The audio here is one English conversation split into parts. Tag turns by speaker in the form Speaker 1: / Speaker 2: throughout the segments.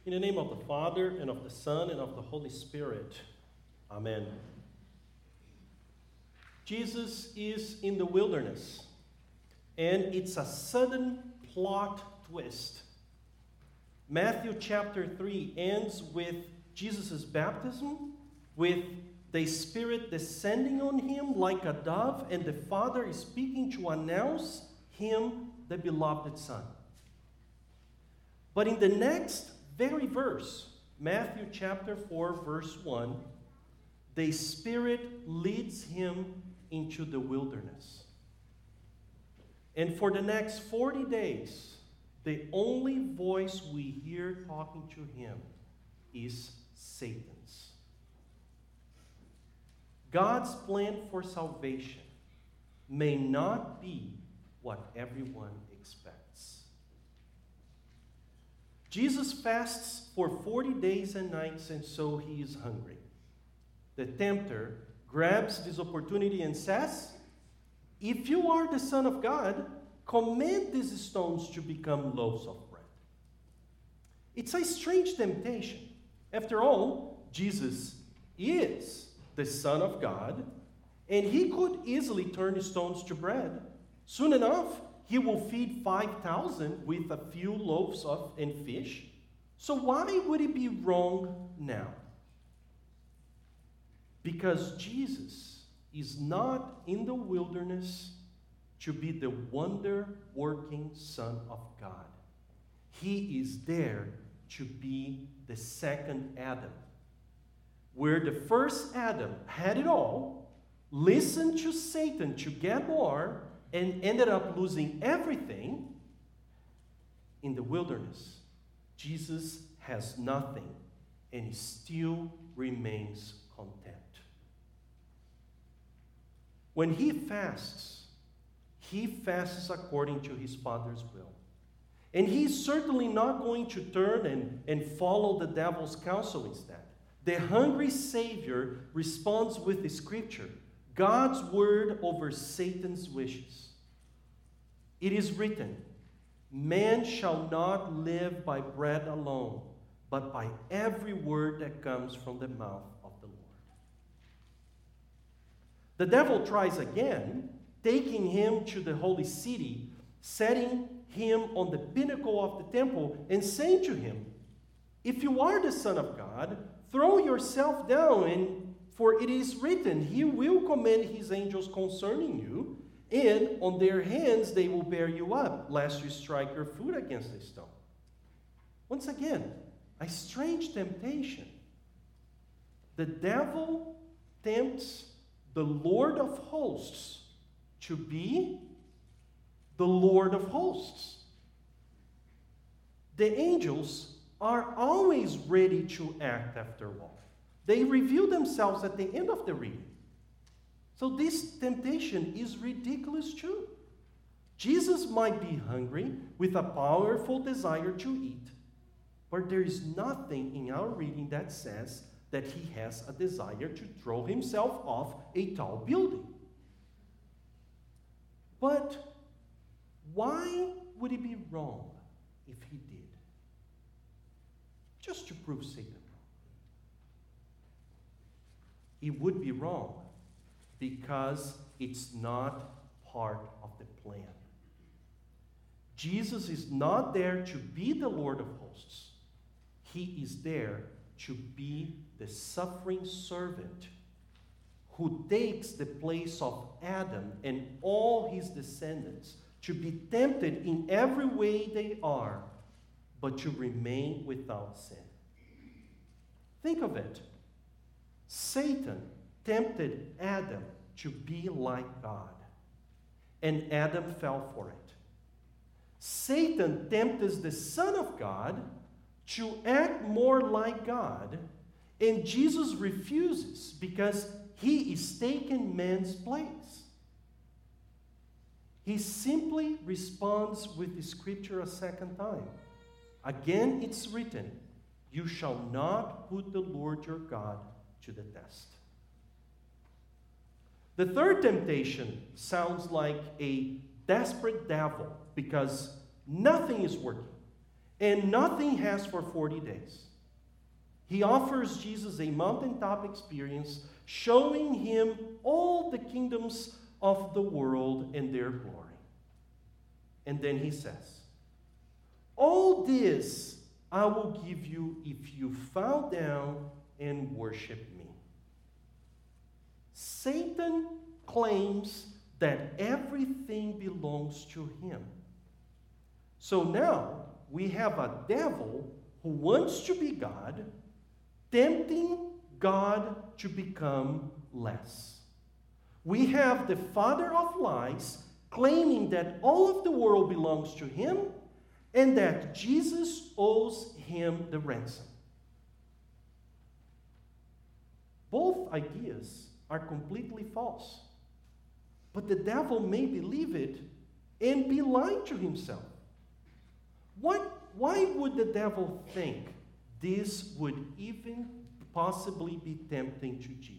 Speaker 1: In the name of the Father, and of the Son, and of the Holy Spirit. Amen. Jesus is in the wilderness, and it's a sudden plot twist. Matthew chapter 3 ends with Jesus' baptism, with the Spirit descending on him like a dove, and the Father is speaking to announce him the beloved Son. But in the next very verse, Matthew chapter 4, verse 1, the Spirit leads him into the wilderness. And for the next 40 days, the only voice we hear talking to him is Satan's. God's plan for salvation may not be what everyone expects. Jesus fasts for 40 days and nights, and so he is hungry. The tempter grabs this opportunity and says, "If you are the Son of God, command these stones to become loaves of bread." It's a strange temptation. After all, Jesus is the Son of God, and he could easily turn stones to bread. Soon enough, he will feed 5,000 with a few loaves and fish. So why would it be wrong now? Because Jesus is not in the wilderness to be the wonder-working Son of God. He is there to be the second Adam. Where the first Adam had it all, listened to Satan to get more, and ended up losing everything, in the wilderness, Jesus has nothing, and he still remains content. When he fasts according to his Father's will. And he's certainly not going to turn and follow the devil's counsel instead. The hungry Savior responds with the Scripture, God's word over Satan's wishes. It is written, "Man shall not live by bread alone, but by every word that comes from the mouth of the Lord." The devil tries again, taking him to the holy city, setting him on the pinnacle of the temple, and saying to him, "If you are the Son of God, throw yourself down, for it is written, He will command His angels concerning you, and on their hands they will bear you up, lest you strike your foot against a stone." Once again, a strange temptation. The devil tempts the Lord of hosts to be the Lord of hosts. The angels are always ready to act after all. They reveal themselves at the end of the reading. So this temptation is ridiculous too. Jesus might be hungry with a powerful desire to eat, but there is nothing in our reading that says that he has a desire to throw himself off a tall building. But why would it be wrong if he did? Just to prove Satan wrong. It would be wrong because it's not part of the plan. Jesus is not there to be the Lord of hosts. He is there to be the suffering servant who takes the place of Adam and all his descendants, to be tempted in every way they are, but to remain without sin. Think of it. Satan tempted Adam to be like God, and Adam fell for it. Satan tempts the Son of God to act more like God, and Jesus refuses because he is taking man's place. He simply responds with the Scripture a second time. Again, it's written, "You shall not put the Lord your God to the test." The third temptation sounds like a desperate devil because nothing is working. and nothing has for 40 days. He offers Jesus a mountaintop experience, showing him all the kingdoms of the world and their glory. And then he says, all this I will give you if you bow down and worship me. Satan claims that everything belongs to him. So now we have a devil who wants to be God, tempting God to become less. We have the father of lies claiming that all of the world belongs to him and that Jesus owes him the ransom. Both ideas are completely false. But the devil may believe it and be lying to himself. Why would the devil think this would even possibly be tempting to Jesus?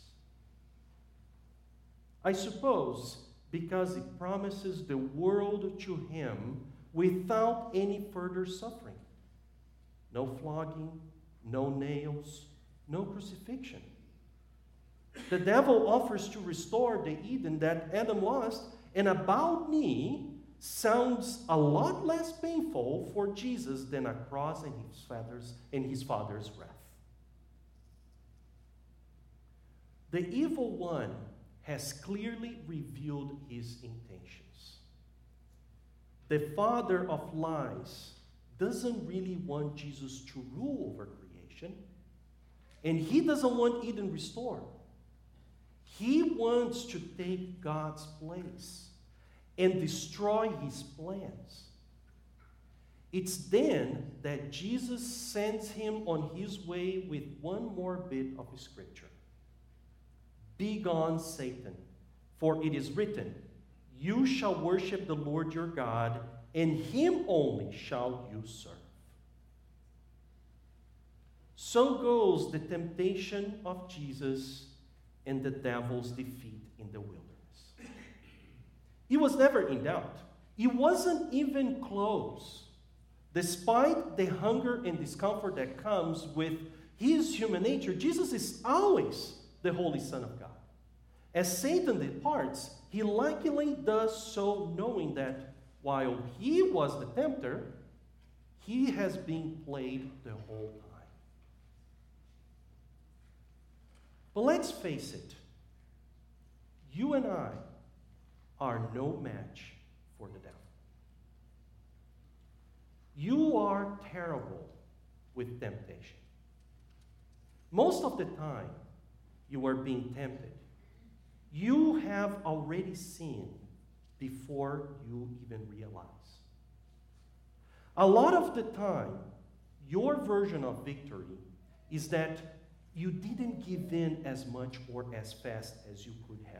Speaker 1: I suppose because it promises the world to him without any further suffering. No flogging, no nails, no crucifixion. The devil offers to restore the Eden that Adam lost, and about me sounds a lot less painful for Jesus than a cross and his father's wrath. The evil one has clearly revealed his intentions. The father of lies doesn't really want Jesus to rule over creation, and he doesn't want Eden restored. He wants to take God's place and destroy his plans. It's then that Jesus sends him on his way with one more bit of scripture. Begone, Satan, for it is written, you shall worship the Lord your God, and him only shall you serve. So goes the temptation of Jesus and the devil's defeat in the wilderness. He was never in doubt. He wasn't even close. Despite the hunger and discomfort that comes with his human nature, Jesus is always the Holy Son of God. As Satan departs, he likely does so knowing that while he was the tempter, he has been played the whole time. But let's face it, you and I are no match for the devil. You are terrible with temptation. Most of the time, you are being tempted. You have already sinned before you even realize. A lot of the time, your version of victory is that you didn't give in as much or as fast as you could have.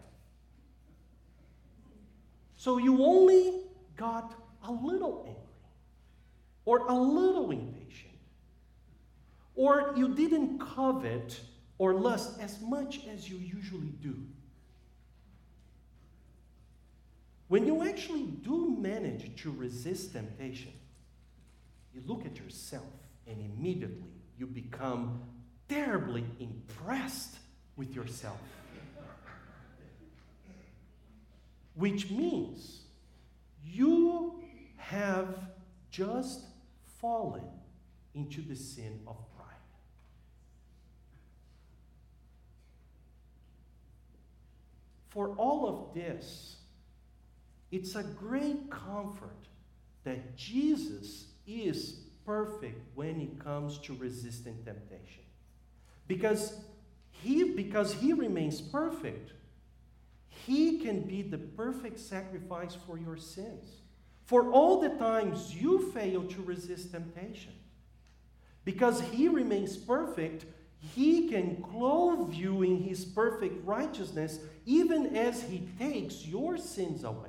Speaker 1: So you only got a little angry, or a little impatient, or you didn't covet or lust as much as you usually do. When you actually do manage to resist temptation, you look at yourself and immediately you become terribly impressed with yourself. Which means you have just fallen into the sin of pride. For all of this, it's a great comfort that Jesus is perfect when it comes to resisting temptation. Because he remains perfect, he can be the perfect sacrifice for your sins. For all the times you fail to resist temptation. Because he remains perfect, he can clothe you in his perfect righteousness even as he takes your sins away.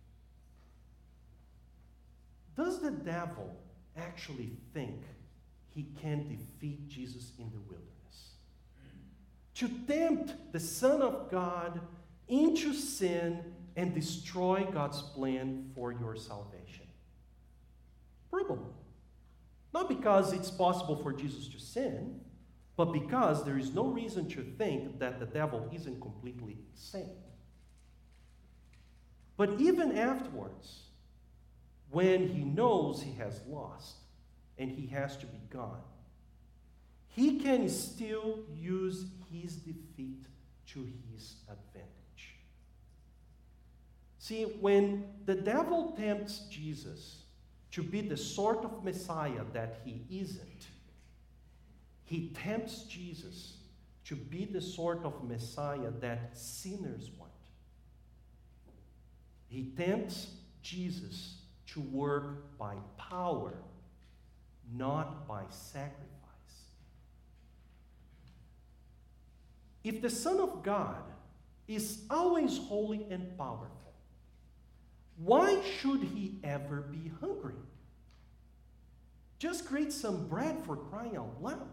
Speaker 1: Does the devil actually think he can defeat Jesus in the wilderness? To tempt the Son of God into sin and destroy God's plan for your salvation? Probably. Not because it's possible for Jesus to sin, but because there is no reason to think that the devil isn't completely insane. But even afterwards, when he knows he has lost and he has to be gone, he can still use his defeat to his advantage. See, when the devil tempts Jesus to be the sort of Messiah that he isn't, he tempts Jesus to be the sort of Messiah that sinners want. He tempts Jesus to work by power, not by sacrifice. If the Son of God is always holy and powerful, why should he ever be hungry? Just create some bread, for crying out loud.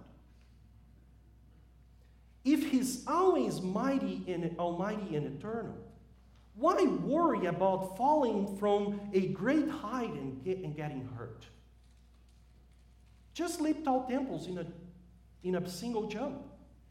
Speaker 1: If he's always mighty and almighty and eternal, why worry about falling from a great height and getting hurt? Just leap tall temples in a single jump.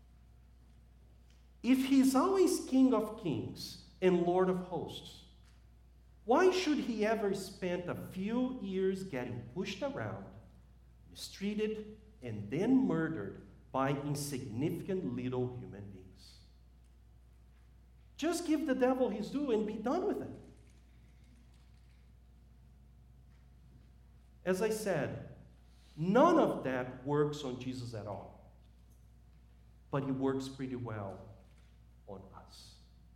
Speaker 1: If he's always King of Kings and Lord of Hosts, why should he ever spend a few years getting pushed around, mistreated, and then murdered by insignificant little human beings? Just give the devil his due and be done with it. As I said, none of that works on Jesus at all, but he works pretty well on us.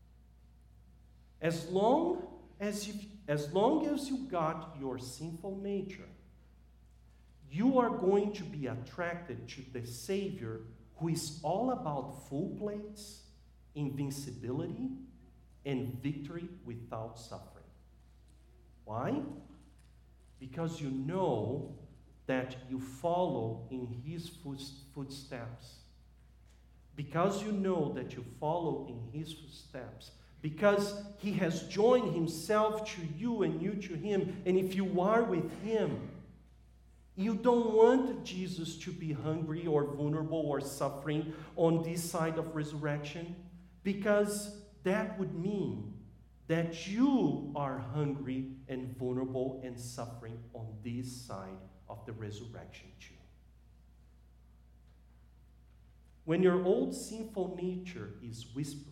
Speaker 1: As long as you got your sinful nature, you are going to be attracted to the Savior who is all about full plates, invincibility, and victory without suffering. Why? Because you know that you follow in his footsteps. Because you know that you follow in his footsteps. Because he has joined himself to you and you to him. And if you are with him, you don't want Jesus to be hungry or vulnerable or suffering on this side of resurrection, because that would mean that you are hungry and vulnerable and suffering on this side of the resurrection too. When your old sinful nature is whispering,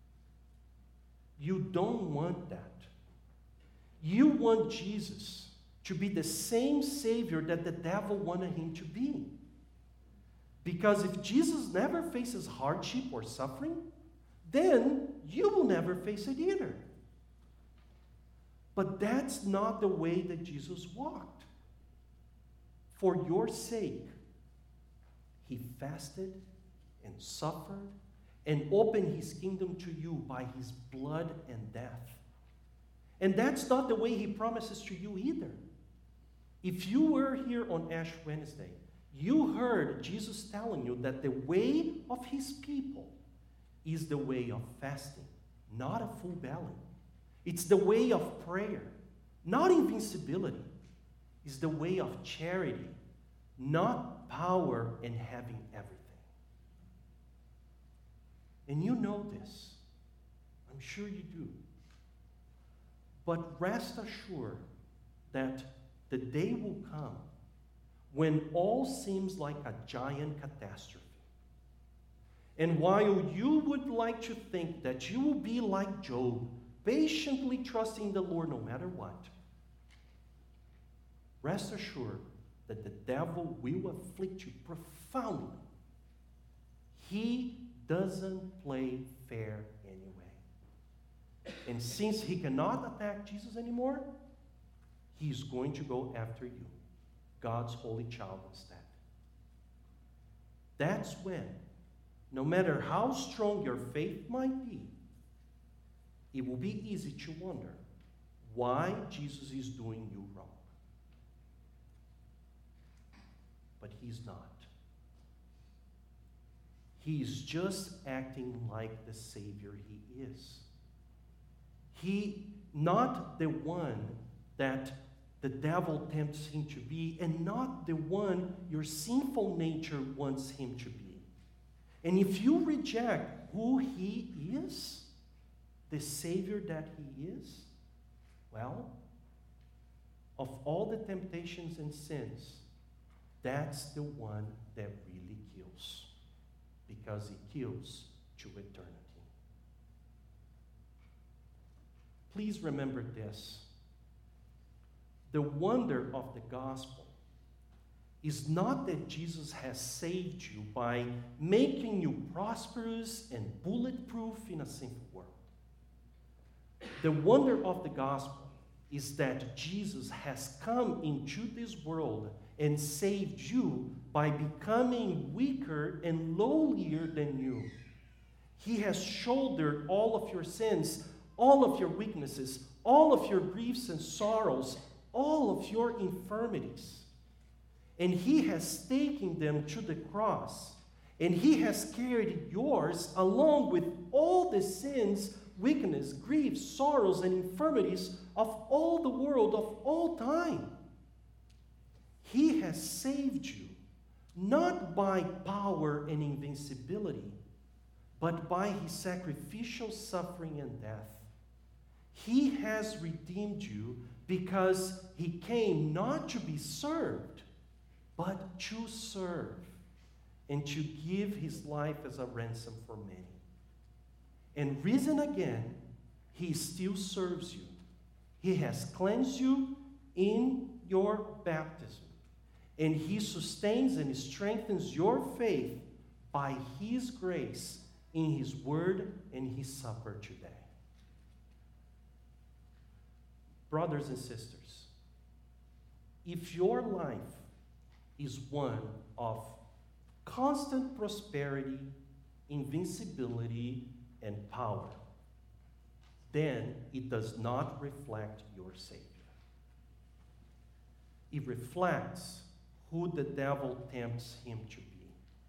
Speaker 1: you don't want that. You want Jesus to be the same Savior that the devil wanted him to be. Because if Jesus never faces hardship or suffering, then you will never face it either. But that's not the way that Jesus walked. For your sake, he fasted and suffered and opened his kingdom to you by his blood and death. And that's not the way he promises to you either. If you were here on Ash Wednesday, you heard Jesus telling you that the way of his people is the way of fasting, not a full belly. It's the way of prayer, not invincibility. It's the way of charity, not power and having everything. And you know this. I'm sure you do. But rest assured that the day will come when all seems like a giant catastrophe. And while you would like to think that you will be like Job, patiently trusting the Lord no matter what, rest assured that the devil will afflict you profoundly. He doesn't play fair anyway. And since he cannot attack Jesus anymore, he's going to go after you, God's holy child, instead. That's when, no matter how strong your faith might be, it will be easy to wonder why Jesus is doing you wrong. But he's not. He's just acting like the Savior he is. He, not the one that the devil tempts him to be, and not the one your sinful nature wants him to be. And if you reject who he is, the Savior that he is, well, of all the temptations and sins, that's the one that really kills, because it kills to eternity. Please remember this. The wonder of the gospel is not that Jesus has saved you by making you prosperous and bulletproof in a sinful world. The wonder of the gospel is that Jesus has come into this world and saved you by becoming weaker and lowlier than you. He has shouldered all of your sins, all of your weaknesses, all of your griefs and sorrows, all of your infirmities. And he has taken them to the cross. And he has carried yours along with all the sins, weakness, grief, sorrows, and infirmities of all the world of all time. He has saved you, not by power and invincibility, but by his sacrificial suffering and death. He has redeemed you because he came not to be served, but to serve, and to give his life as a ransom for many. And risen again, he still serves you. He has cleansed you in your baptism, and he sustains and strengthens your faith by his grace in his word and his supper today. Brothers and sisters, if your life is one of constant prosperity, invincibility, and power, then it does not reflect your Savior. It reflects who the devil tempts him to be.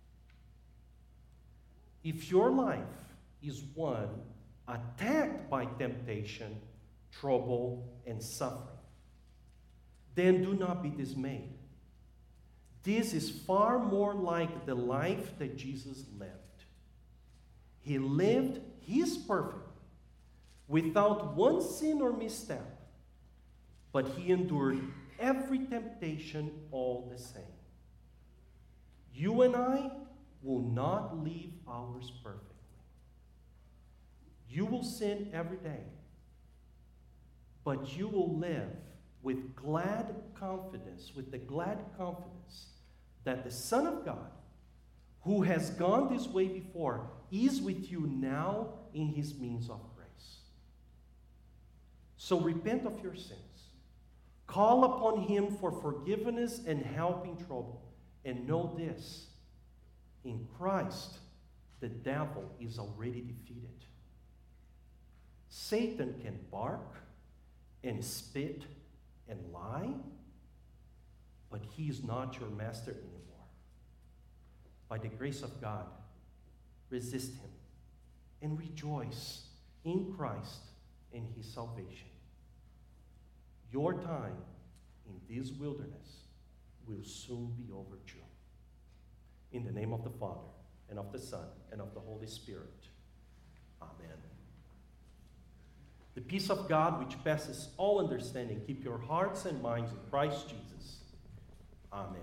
Speaker 1: If your life is one attacked by temptation, trouble, and suffering, then do not be dismayed. This is far more like the life that Jesus lived. He lived his perfect, without one sin or misstep, but he endured every temptation all the same. You and I will not live ours perfectly. You will sin every day, but you will live with glad confidence, with the glad confidence that the Son of God, who has gone this way before, is with you now in his means of grace. So repent of your sins. Call upon him for forgiveness and help in trouble. And know this, in Christ, the devil is already defeated. Satan can bark and spit and lie, but he is not your master anymore. By the grace of God, resist him and rejoice in Christ and his salvation. Your time in this wilderness will soon be over too. In the name of the Father, and of the Son, and of the Holy Spirit. Amen. The peace of God, which passes all understanding, keep your hearts and minds in Christ Jesus. Amen.